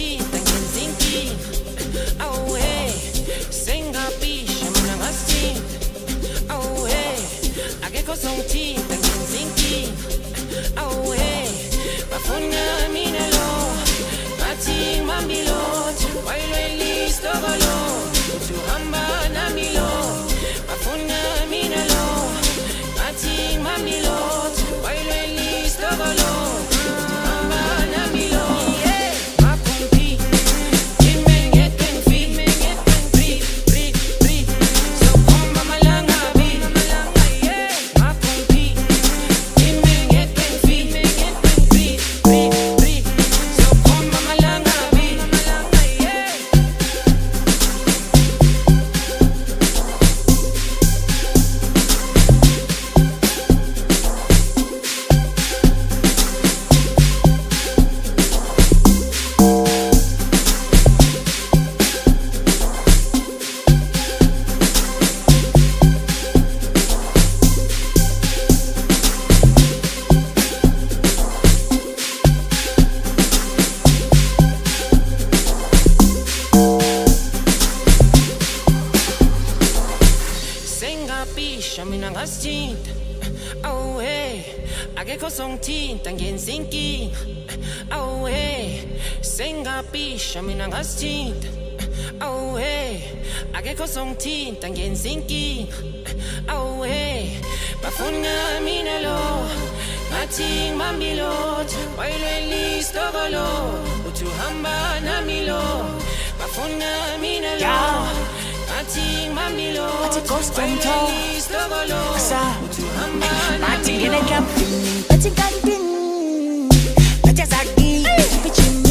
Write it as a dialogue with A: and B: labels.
A: songithinta ngenza inkinga. Awe sengapisha mina ngasithinta. Awe akekho songithinta ngenza inkinga. Awe bafuna mina lo bathi ngimambilothe wayilwelistokolo uthi uhamba nami lo bafuna mina lo bathi ngimambilothe wayilwelistokolo uthi uhamba nami lo. Sengapisha mina ngasithinta. Awe akekho songithinta ngenza inkinga. Awe sengapisha mina ngasithinta. Awe akekho songithinta ngenza inkinga. Awe bafuna mina lo bathi ngimambilothe wayilwelistokolo uthi uhamba nami lo bafuna mina lo bathi ngimambilothe wayilwelistokolo uthi uhamba nami lo.
B: Bathi ngene camping, bathi kantin, bathi azaki,